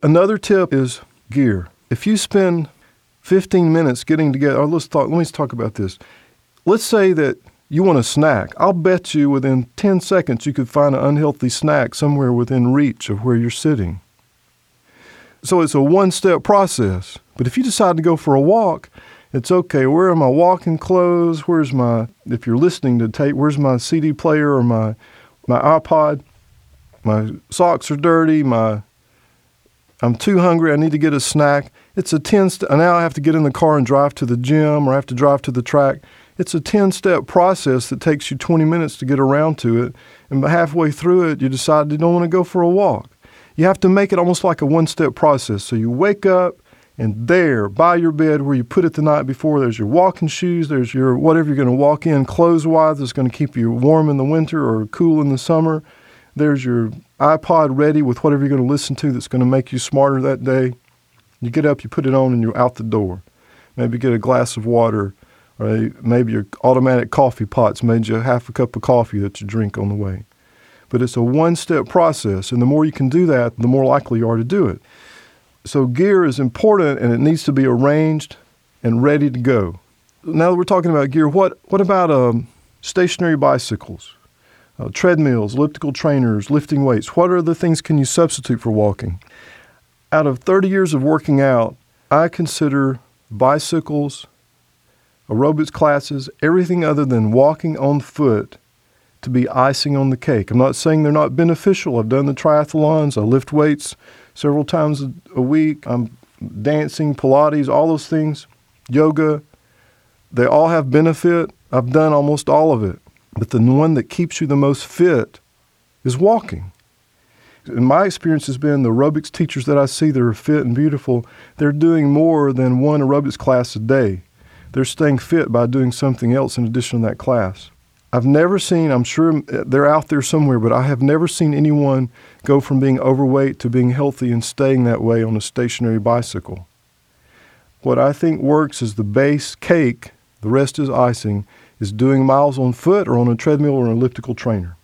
Another tip is gear. If you spend 15 minutes getting together, or let me talk about this. Let's say that you want a snack. I'll bet you within 10 seconds you could find an unhealthy snack somewhere within reach of where you're sitting. So it's a one-step process. But if you decide to go for a walk, it's okay. Where are my walking clothes? If you're listening to tape, where's my CD player or my iPod? My socks are dirty. I'm too hungry. I need to get a snack. It's a 10-step. Now I have to get in the car and drive to the gym, or I have to drive to the track. It's a 10-step process that takes you 20 minutes to get around to it. And halfway through it, you decide you don't want to go for a walk. You have to make it almost like a one-step process. So you wake up, and there, by your bed where you put it the night before, there's your walking shoes, there's your whatever you're going to walk in clothes-wise that's going to keep you warm in the winter or cool in the summer. There's your iPod ready with whatever you're going to listen to that's going to make you smarter that day. You get up, you put it on, and you're out the door. Maybe get a glass of water, or maybe your automatic coffee pot's made you half a cup of coffee that you drink on the way. But it's a one-step process, and the more you can do that, the more likely you are to do it. So gear is important, and it needs to be arranged and ready to go. Now that we're talking about gear, what about stationary bicycles, treadmills, elliptical trainers, lifting weights? What other things can you substitute for walking? Out of 30 years of working out, I consider bicycles, aerobics classes, everything other than walking on foot to be icing on the cake. I'm not saying they're not beneficial. I've done the triathlons. I lift weights several times a week. I'm dancing, Pilates, all those things, yoga. They all have benefit. I've done almost all of it. But the one that keeps you the most fit is walking. In my experience has been the aerobics teachers that I see that are fit and beautiful, they're doing more than one aerobics class a day. They're staying fit by doing something else in addition to that class. I've never seen, I'm sure they're out there somewhere, but I have never seen anyone go from being overweight to being healthy and staying that way on a stationary bicycle. What I think works is the base cake, the rest is icing, is doing miles on foot or on a treadmill or an elliptical trainer.